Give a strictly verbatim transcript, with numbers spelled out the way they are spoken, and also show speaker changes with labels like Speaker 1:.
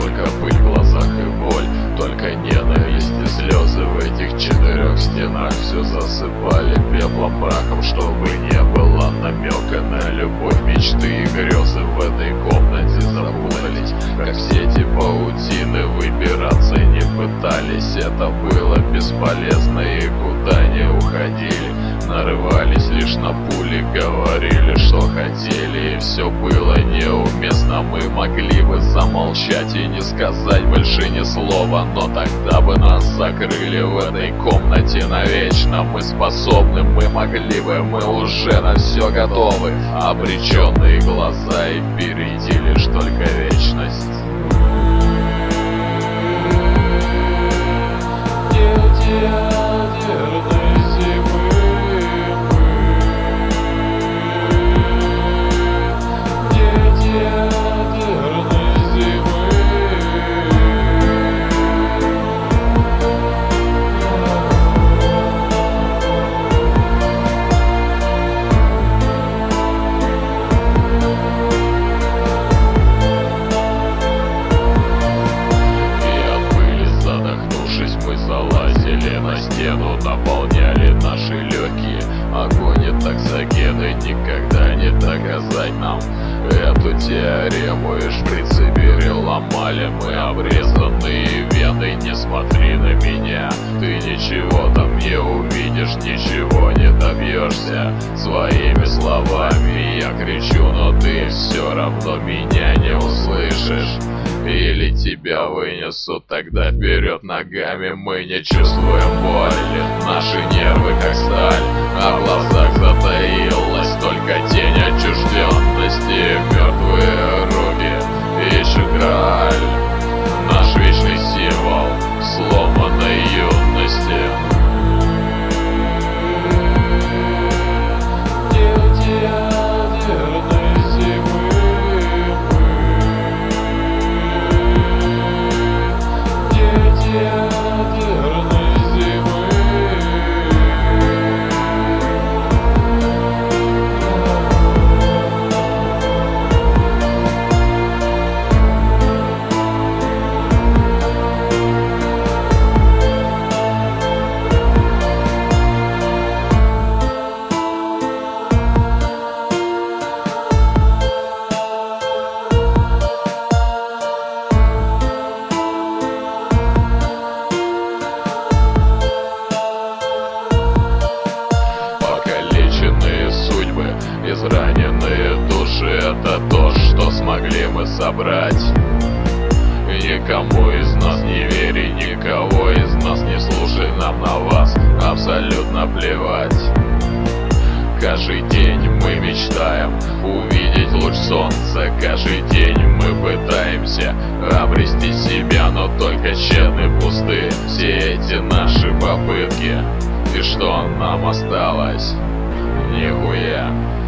Speaker 1: только пыль в глазах и боль, только ненависть и слезы. В этих четырех стенах все засыпали пеплом, прахом, чтобы не было намека на любовь. Мечты и грезы в этой комнате запутались, как сети паутины, выбираться не пытались. Это было бесполезно и куда не уходили, нарывались лишь на пули, говорили, что хотели, и все было неуместно. Мы могли бы замолчать и не сказать больше ни слова, но тогда бы нас закрыли в этой комнате навечно. Мы способны, мы могли бы, мы уже на все готовы. Обреченные глаза, и впереди лишь только вечность. Дети ядерной зимы, дети ядерной зимы. Залазили на стену, наполняли наши легкие. Огонь и токсогены никогда не доказать нам эту теорему, и шприцы переломали мы обрезанные вены. Не смотри на меня, ты ничего там не увидишь, ничего не добьешься своими словами. Я кричу, но ты все равно меня не услышишь. Или тебя вынесут тогда вперед ногами. Мы не чувствуем боли, наши нервы как сталь, а в глазах затаилась только тень отчужденности. Мертвые руки ищут грааль, наш вечный символ сломанной юности. Дети ядерной зимы, ядерной зимы. Израненные души — это то, что смогли мы собрать. Никому из нас не вери, никого из нас не слушай, нам на вас абсолютно плевать. Каждый день мы мечтаем увидеть луч солнца, каждый день мы пытаемся обрести себя, но только тщетны, пусты все эти наши попытки. И что нам осталось? Нихуя.